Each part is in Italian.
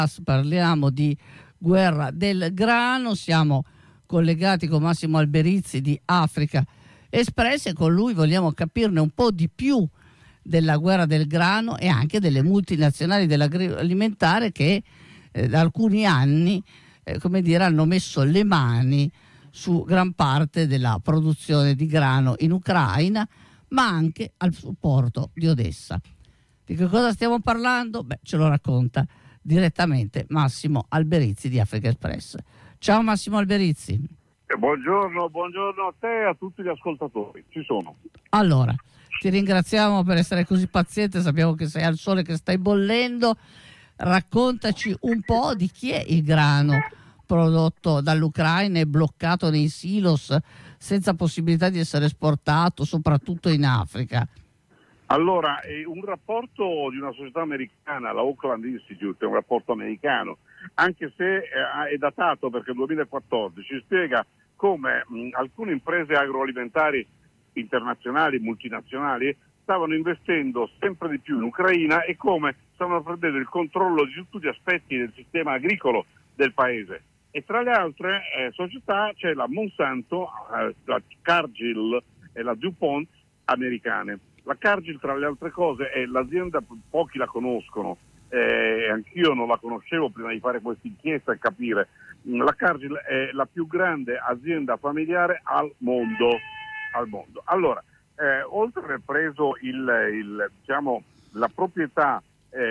parliamo di guerra del grano, siamo collegati con Massimo Alberizi di Africa Express e con lui vogliamo capirne un po' di più della guerra del grano e anche delle multinazionali dell'agroalimentare che da alcuni anni hanno messo le mani su gran parte della produzione di grano in Ucraina, ma anche al porto di Odessa. Di che cosa stiamo parlando? Ce lo racconta direttamente Massimo Alberizi di Africa Express. Ciao Massimo Alberizi. Buongiorno a te e a tutti gli ascoltatori. Ci sono. Allora, ti ringraziamo per essere così paziente, sappiamo che sei al sole, che stai bollendo. Raccontaci un po' di chi è il grano prodotto dall'Ucraina e bloccato nei silos senza possibilità di essere esportato, soprattutto in Africa. Allora, un rapporto di una società americana, la Oakland Institute, è un rapporto americano, anche se è datato perché il 2014 spiega come alcune imprese agroalimentari internazionali, multinazionali, stavano investendo sempre di più in Ucraina e come stavano prendendo il controllo di tutti gli aspetti del sistema agricolo del paese. E tra le altre società c'è la Monsanto, la Cargill e la DuPont americane. La Cargill, tra le altre cose, è l'azienda, pochi la conoscono, anch'io non la conoscevo prima di fare questa inchiesta e capire. La Cargill è la più grande azienda familiare al mondo. Allora, oltre ad aver preso la proprietà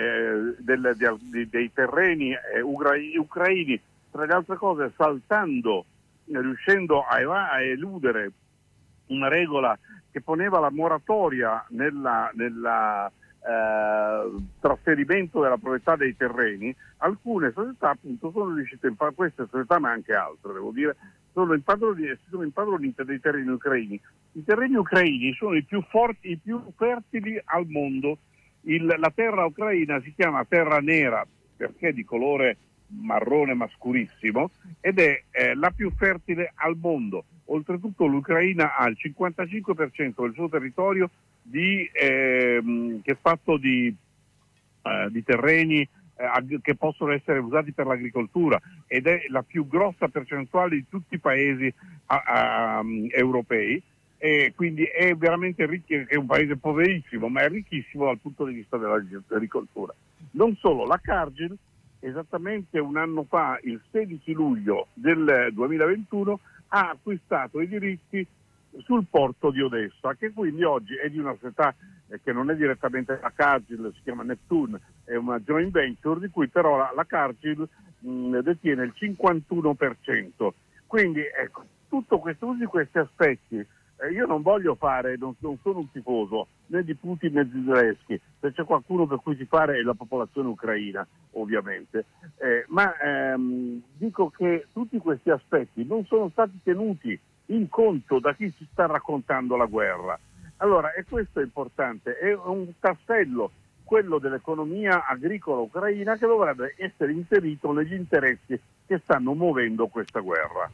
dei terreni ucraini, tra le altre cose riuscendo a eludere una regola che poneva la moratoria nella trasferimento della proprietà dei terreni, alcune società appunto sono riuscite in queste società, ma anche altre, devo dire, sono impadronite dei terreni ucraini. I terreni ucraini sono i più forti, i più fertili al mondo. La terra ucraina si chiama terra nera perché è di colore marrone ma scurissimo ed è la più fertile al mondo. Oltretutto l'Ucraina ha il 55% del suo territorio che è fatto di terreni che possono essere usati per l'agricoltura ed è la più grossa percentuale di tutti i paesi europei, e quindi è veramente ricco, è un paese poverissimo ma è ricchissimo dal punto di vista dell'agricoltura. Non solo, la Cargill esattamente un anno fa, il 16 luglio del 2021, ha acquistato i diritti sul porto di Odessa, che quindi oggi è di una società che non è direttamente la Cargill, si chiama Neptune, è una joint venture di cui però la Cargill detiene il 51%. Quindi ecco, tutti questi aspetti. Io non voglio non sono un tifoso né di Putin né di Zelensky, se c'è qualcuno per cui tifare è la popolazione ucraina, ovviamente, ma dico che tutti questi aspetti non sono stati tenuti in conto da chi ci sta raccontando la guerra. Allora, e questo è importante, è un tassello, quello dell'economia agricola ucraina, che dovrebbe essere inserito negli interessi che stanno muovendo questa guerra.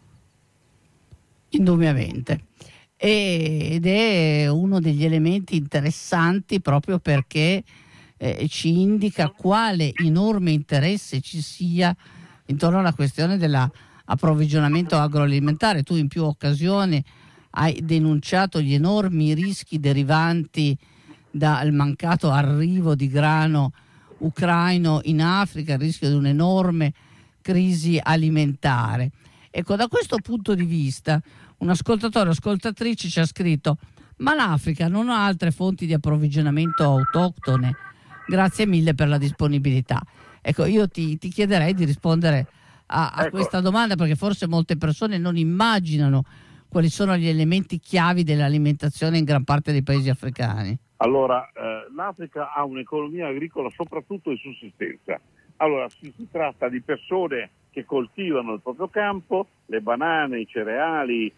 Indubbiamente. Ed è uno degli elementi interessanti proprio perché ci indica quale enorme interesse ci sia intorno alla questione dell'approvvigionamento agroalimentare. Tu in più occasioni hai denunciato gli enormi rischi derivanti dal mancato arrivo di grano ucraino in Africa, il rischio di un'enorme crisi alimentare. Ecco, da questo punto di vista un ascoltatore o ascoltatrice ci ha scritto: ma l'Africa non ha altre fonti di approvvigionamento autoctone? Grazie mille per la disponibilità. Ecco, io ti chiederei di rispondere a questa domanda, perché forse molte persone non immaginano quali sono gli elementi chiavi dell'alimentazione in gran parte dei paesi africani. Allora, l'Africa ha un'economia agricola soprattutto di sussistenza. Allora, si tratta di persone che coltivano il proprio campo, le banane, i cereali,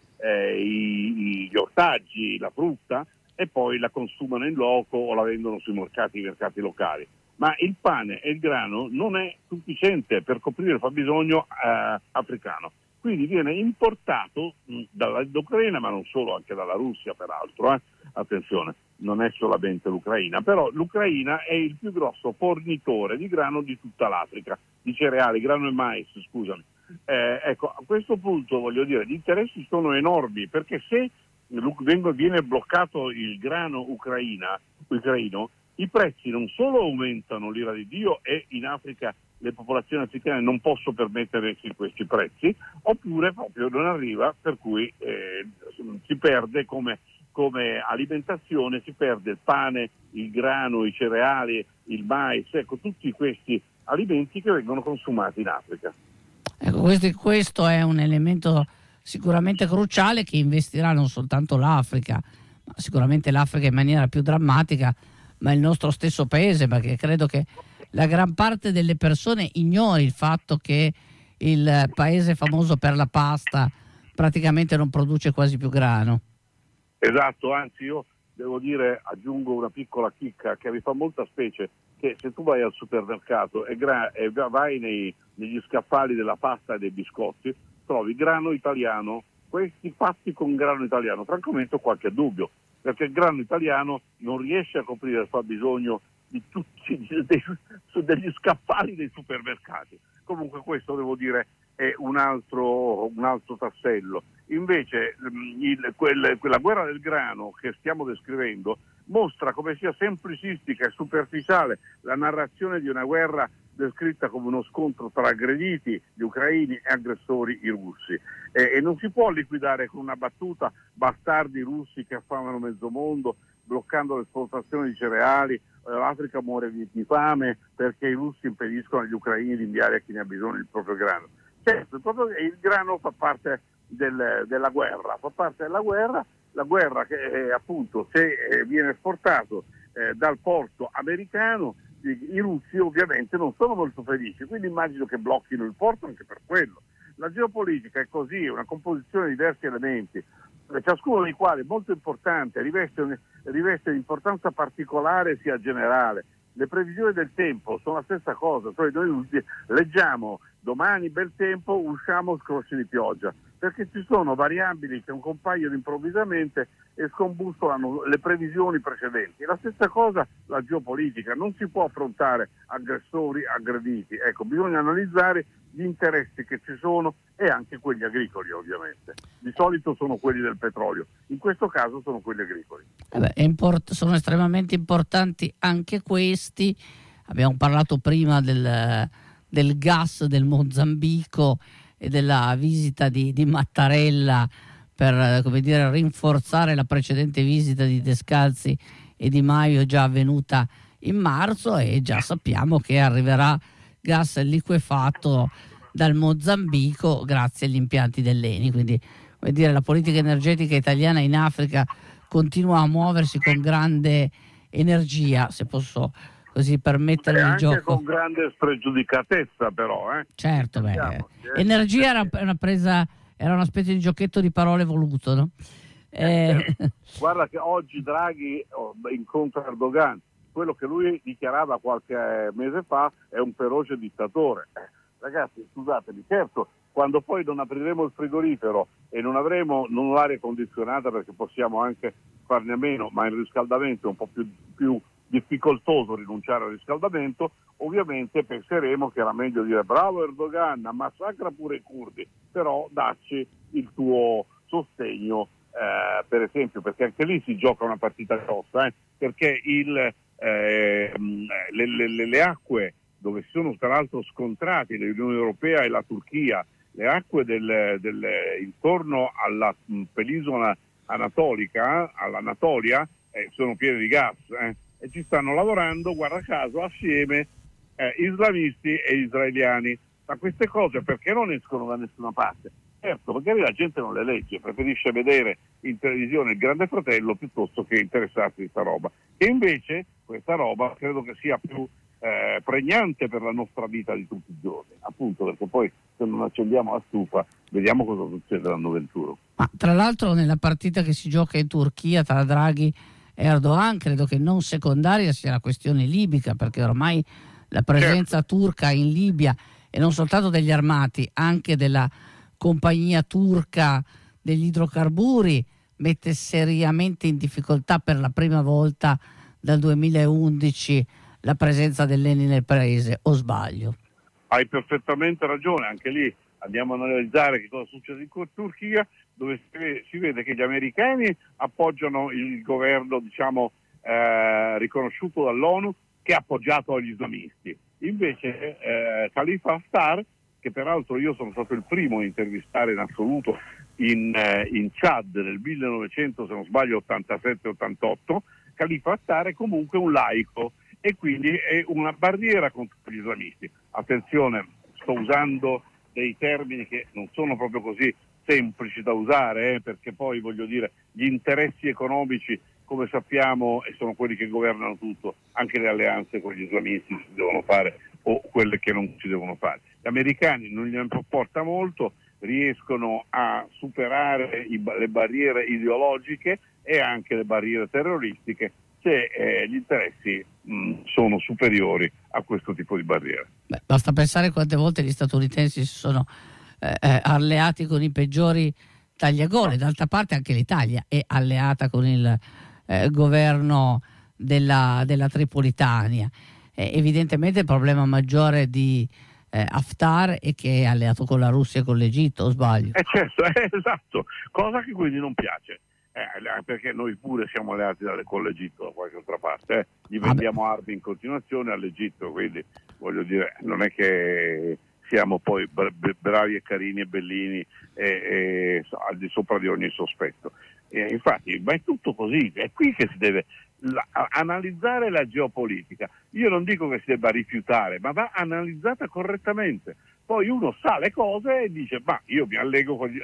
gli ortaggi, la frutta, e poi la consumano in loco o la vendono sui mercati locali. Ma il pane e il grano non è sufficiente per coprire il fabbisogno africano. Quindi viene importato dall'Ucraina, ma non solo, anche dalla Russia peraltro, attenzione, non è solamente l'Ucraina, però l'Ucraina è il più grosso fornitore di grano di tutta l'Africa, di cereali, grano e mais, scusami. Ecco, a questo punto voglio dire, gli interessi sono enormi, perché se viene bloccato il grano ucraino, i prezzi non solo aumentano, l'ira di Dio, e in Africa le popolazioni africane non possono permettersi questi prezzi, oppure proprio non arriva, per cui si perde come alimentazione, si perde il pane, il grano, i cereali, il mais, ecco, tutti questi alimenti che vengono consumati in Africa. Ecco, questo è un elemento sicuramente cruciale che investirà non soltanto l'Africa, ma sicuramente l'Africa in maniera più drammatica, ma il nostro stesso paese, perché credo che la gran parte delle persone ignori il fatto che il paese famoso per la pasta praticamente non produce quasi più grano. Esatto, anzi io devo dire, aggiungo una piccola chicca che mi fa molta specie, che se tu vai al supermercato e vai negli scaffali della pasta e dei biscotti, trovi grano italiano, questi fatti con grano italiano. Francamente ho qualche dubbio, perché il grano italiano non riesce a coprire il fabbisogno di tutti degli scaffali dei supermercati. Comunque questo, devo dire, è un altro tassello. Invece quella guerra del grano che stiamo descrivendo mostra come sia semplicistica e superficiale la narrazione di una guerra descritta come uno scontro tra aggrediti, gli ucraini, e aggressori, i russi. E non si può liquidare con una battuta bastardi russi che affamano mezzo mondo, bloccando l'esportazione di cereali, l'Africa muore di fame perché i russi impediscono agli ucraini di inviare a chi ne ha bisogno il proprio grano. Certo, il grano fa parte della guerra, la guerra che appunto, se viene esportato dal porto americano, i russi ovviamente non sono molto felici, quindi immagino che blocchino il porto anche per quello. La geopolitica è così, è una composizione di diversi elementi, ciascuno dei quali è molto importante, riveste un'importanza particolare sia generale. Le previsioni del tempo sono la stessa cosa, cioè noi leggiamo domani bel tempo, usciamo scrosci di pioggia, perché ci sono variabili che compaiono improvvisamente e scombussolano le previsioni precedenti. La stessa cosa la geopolitica, non si può affrontare aggressori, aggrediti. Ecco, bisogna analizzare gli interessi che ci sono e anche quelli agricoli, ovviamente. Di solito sono quelli del petrolio, in questo caso sono quelli agricoli. Sono estremamente importanti anche questi. Abbiamo parlato prima del gas del Mozambico e della visita di Mattarella per, come dire, rinforzare la precedente visita di Descalzi e Di Maio già avvenuta in marzo, e già sappiamo che arriverà gas liquefatto dal Mozambico grazie agli impianti dell'Eni. Quindi, come dire, la politica energetica italiana in Africa continua a muoversi con grande energia, se posso così permettermi il anche gioco. Con grande spregiudicatezza, però. Certo, energia era una specie di giochetto di parole voluto, no? Guarda che oggi Draghi incontra Erdogan, quello che lui dichiarava qualche mese fa è un feroce dittatore. Ragazzi, scusatemi, certo, quando poi non apriremo il frigorifero e non avremo l'aria condizionata, perché possiamo anche farne a meno, ma il riscaldamento è un po' più difficoltoso rinunciare al riscaldamento, ovviamente penseremo che era meglio dire bravo Erdogan, massacra pure i curdi, però dacci il tuo sostegno, per esempio, perché anche lì si gioca una partita grossa, perché le acque dove si sono tra l'altro scontrati l'Unione Europea e la Turchia, le acque intorno alla penisola anatolica, all'Anatolia, sono piene di gas, e ci stanno lavorando, guarda caso, assieme islamisti e israeliani. Ma queste cose perché non escono da nessuna parte? Certo, magari la gente non le legge, preferisce vedere in televisione il Grande Fratello piuttosto che interessarsi di questa roba. E invece questa roba credo che sia più pregnante per la nostra vita di tutti i giorni, appunto perché poi se non accendiamo la stufa vediamo cosa succede l'anno 21. Ma tra l'altro nella partita che si gioca in Turchia tra Draghi e Erdogan credo che non secondaria sia la questione libica, perché ormai la presenza turca in Libia, e non soltanto degli armati, anche della compagnia turca degli idrocarburi, mette seriamente in difficoltà per la prima volta dal 2011 la presenza dell'ENI nel paese, o sbaglio? Hai perfettamente ragione, anche lì andiamo a analizzare che cosa succede in Turchia, dove si vede che gli americani appoggiano il governo, riconosciuto dall'ONU, che ha appoggiato gli islamisti. Invece Khalifa Haftar, che peraltro io sono stato il primo a intervistare in assoluto in Chad nel 1900, se non sbaglio 87-88, Khalifa Haftar è comunque un laico e quindi è una barriera contro gli islamisti. Attenzione, sto usando dei termini che non sono proprio così semplici da usare, perché poi voglio dire, gli interessi economici, come sappiamo, sono quelli che governano tutto, anche le alleanze con gli islamisti si devono fare o quelle che non si devono fare. Gli americani non gliene importa molto, riescono a superare le barriere ideologiche e anche le barriere terroristiche se gli interessi sono superiori a questo tipo di barriere. Basta pensare quante volte gli statunitensi si sono alleati con i peggiori tagliagole. D'altra parte anche l'Italia è alleata con il governo della Tripolitania. Evidentemente il problema maggiore di Haftar è che è alleato con la Russia e con l'Egitto, o sbaglio? Certo, esatto, cosa che quindi non piace. Perché noi pure siamo alleati con l'Egitto da qualche altra parte, gli vendiamo armi in continuazione all'Egitto, quindi voglio dire, non è che siamo poi bravi e carini e bellini al di sopra di ogni sospetto. Infatti, ma è tutto così, è qui che si deve analizzare la geopolitica. Io non dico che si debba rifiutare, ma va analizzata correttamente. Poi uno sa le cose e dice, ma io mi allego con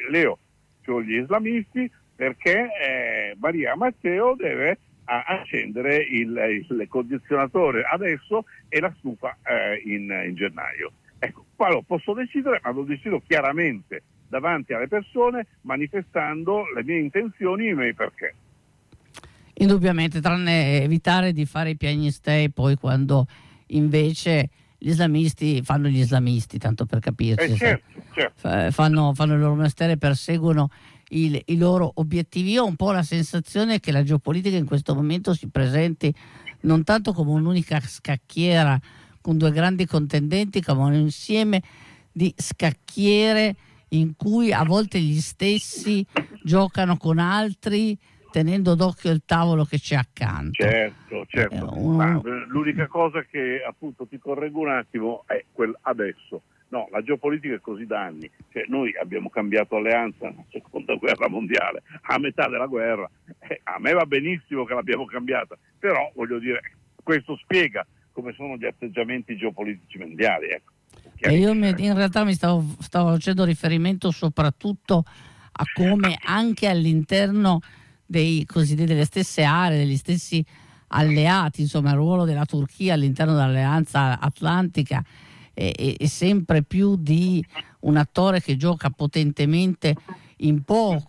gli islamisti, perché Maria Matteo deve accendere il condizionatore adesso e la stufa in gennaio. Ecco, qua lo posso decidere, ma lo decido chiaramente davanti alle persone, manifestando le mie intenzioni e i miei perché. Indubbiamente, tranne evitare di fare i piagnistei poi quando invece gli islamisti fanno gli islamisti, tanto per capirci, certo. Fanno il loro mestiere, perseguono i loro obiettivi. Io ho un po' la sensazione che la geopolitica in questo momento si presenti non tanto come un'unica scacchiera con due grandi contendenti, come un insieme di scacchiere in cui a volte gli stessi giocano con altri, tenendo d'occhio il tavolo che c'è accanto. Certo. Ma l'unica cosa che appunto ti correggo un attimo è adesso. No, la geopolitica è così da anni. Cioè, noi abbiamo cambiato alleanza nella seconda guerra mondiale, a metà della guerra. A me va benissimo che l'abbiamo cambiata, però voglio dire, questo spiega come sono gli atteggiamenti geopolitici mondiali. Ecco. E io in realtà mi stavo facendo riferimento soprattutto a come anche all'interno delle stesse aree, degli stessi alleati, insomma il ruolo della Turchia all'interno dell'alleanza atlantica è sempre più di un attore che gioca potentemente in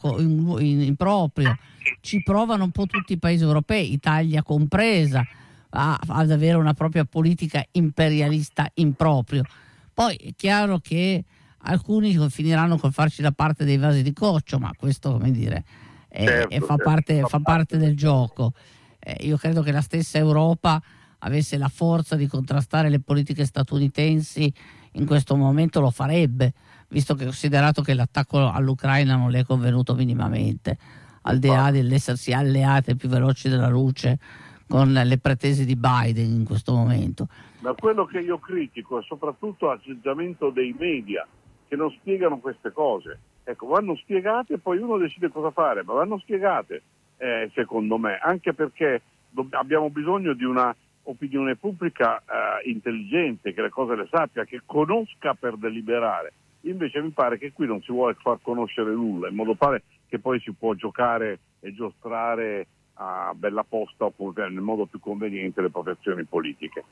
proprio. Ci provano un po' tutti i paesi europei, Italia compresa, ad avere una propria politica imperialista in proprio. Poi è chiaro che alcuni finiranno col farci la parte dei vasi di coccio, ma questo, come dire, fa parte del gioco. Io credo che la stessa Europa avesse la forza di contrastare le politiche statunitensi, in questo momento lo farebbe, visto che considerato che l'attacco all'Ucraina non le è convenuto minimamente, al di là dell'essersi alleate più veloci della luce con le pretese di Biden in questo momento. Ma quello che io critico è soprattutto l'atteggiamento dei media che non spiegano queste cose. Ecco, vanno spiegate e poi uno decide cosa fare, ma vanno spiegate, secondo me, anche perché abbiamo bisogno di una opinione pubblica intelligente, che le cose le sappia, che conosca per deliberare. Invece mi pare che qui non si vuole far conoscere nulla, in modo tale che poi si può giocare e giostrare a bella posta oppure nel modo più conveniente le proprie azioni politiche.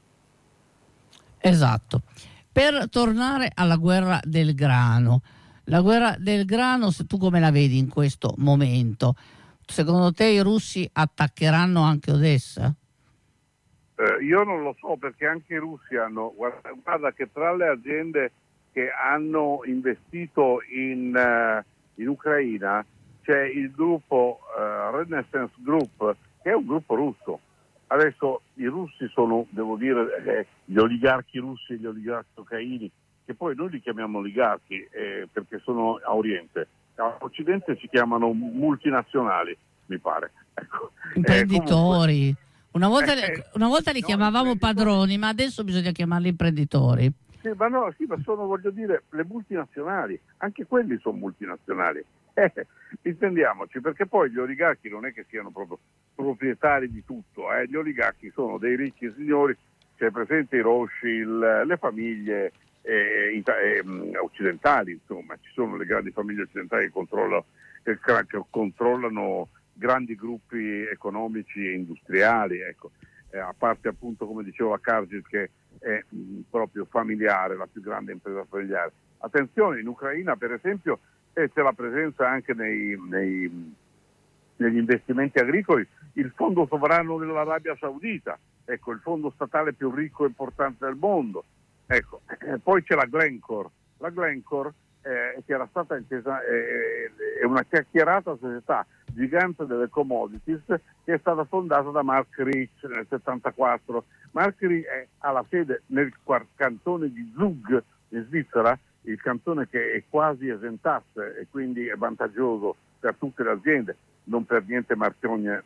Esatto. Per tornare alla guerra del grano, la guerra del grano, se tu come la vedi in questo momento? Secondo te i russi attaccheranno anche Odessa? Io non lo so, perché anche i russi hanno, guarda che tra le aziende che hanno investito in Ucraina c'è il gruppo Renaissance Group, che è un gruppo russo. Adesso i russi sono, devo dire, gli oligarchi russi e gli oligarchi ucraini, che poi noi li chiamiamo oligarchi perché sono a Oriente. A Occidente si chiamano multinazionali, mi pare. Ecco. Imprenditori. Una volta li no, chiamavamo padroni, ma adesso bisogna chiamarli imprenditori. Sì, ma sono, voglio dire, le multinazionali, anche quelli sono multinazionali. Intendiamoci, perché poi gli oligarchi non è che siano proprio proprietari di tutto, gli oligarchi sono dei ricchi signori, c'è presente i Rothschild, le famiglie occidentali, insomma, ci sono le grandi famiglie occidentali che controllano grandi gruppi economici e industriali, ecco. A parte appunto, come dicevo, la Cargill, che è proprio familiare, la più grande impresa familiare. Attenzione, in Ucraina per esempio c'è la presenza anche negli investimenti agricoli il fondo sovrano dell'Arabia Saudita, ecco, il fondo statale più ricco e importante del mondo. Ecco. Poi c'è la Glencore, che era stata intesa, è una chiacchierata società gigante delle commodities che è stata fondata da Mark Rich nel 74. Mark Rich ha la sede nel cantone di Zug in Svizzera, il cantone che è quasi esentasse e quindi è vantaggioso per tutte le aziende, non per niente Marchionne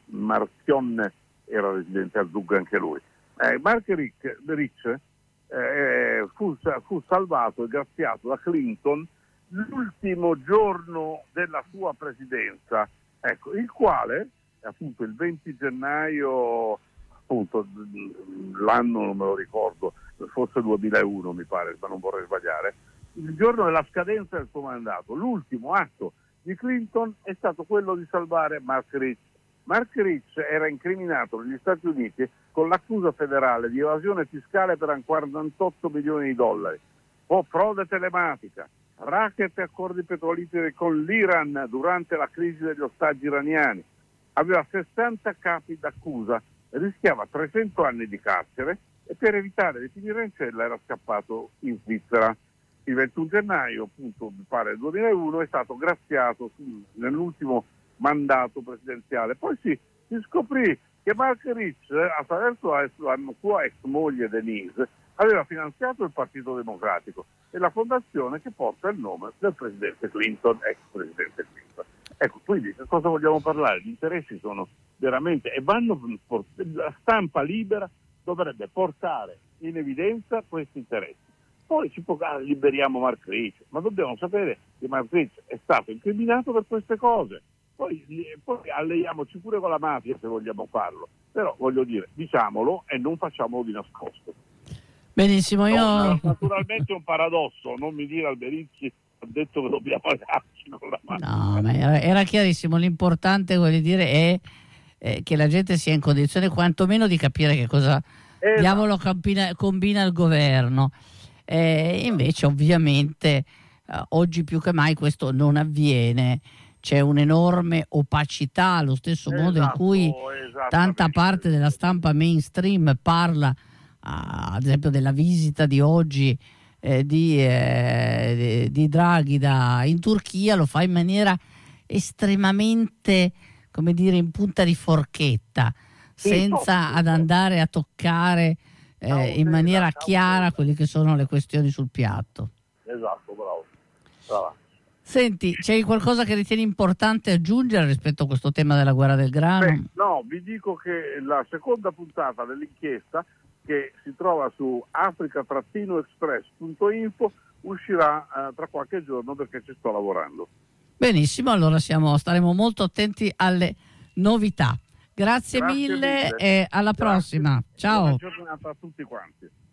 era residente a Zug anche lui. Mark Rich fu salvato e graziato da Clinton l'ultimo giorno della sua presidenza, ecco, il quale appunto il 20 gennaio, appunto l'anno non me lo ricordo, forse 2001 mi pare, ma non vorrei sbagliare, il giorno della scadenza del suo mandato, l'ultimo atto di Clinton è stato quello di salvare Mark Rich. Mark Rich era incriminato negli Stati Uniti con l'accusa federale di evasione fiscale per 48 milioni di dollari, frode telematica, racket e accordi petroliferi con l'Iran durante la crisi degli ostaggi iraniani. Aveva 60 capi d'accusa, rischiava 300 anni di carcere e per evitare di finire in cella era scappato in Svizzera. Il 21 gennaio, appunto, mi pare del 2001, è stato graziato nell'ultimo mandato presidenziale. Poi si scoprì che Mark Rich, attraverso la sua ex moglie Denise, aveva finanziato il Partito Democratico e la fondazione che porta il nome del presidente Clinton, ex presidente Clinton. Ecco, quindi di cosa vogliamo parlare? Gli interessi sono veramente, e la stampa libera dovrebbe portare in evidenza questi interessi. Poi liberiamo Mark Rich, ma dobbiamo sapere che Mark Rich è stato incriminato per queste cose. Poi alleiamoci pure con la mafia se vogliamo farlo, però voglio dire, diciamolo e non facciamolo di nascosto. Benissimo, io... Naturalmente è un paradosso, non mi dire Alberici ha detto che dobbiamo allearci con la mafia. No, ma era chiarissimo, l'importante, voglio dire, è che la gente sia in condizione quantomeno di capire che cosa diavolo combina il governo. Invece ovviamente oggi più che mai questo non avviene. C'è un'enorme opacità, allo stesso modo in cui tanta parte della stampa mainstream parla, ad esempio, della visita di oggi di Draghi in Turchia, lo fa in maniera estremamente, come dire, in punta di forchetta, senza ad andare a toccare in maniera chiara quelle che sono le questioni sul piatto. Esatto, bravo. Senti, c'è qualcosa che ritieni importante aggiungere rispetto a questo tema della guerra del grano? No, vi dico che la seconda puntata dell'inchiesta, che si trova su africa-express.info, uscirà tra qualche giorno perché ci sto lavorando. Benissimo, allora staremo molto attenti alle novità. Grazie mille e alla prossima. Ciao. Buona giornata a tutti quanti.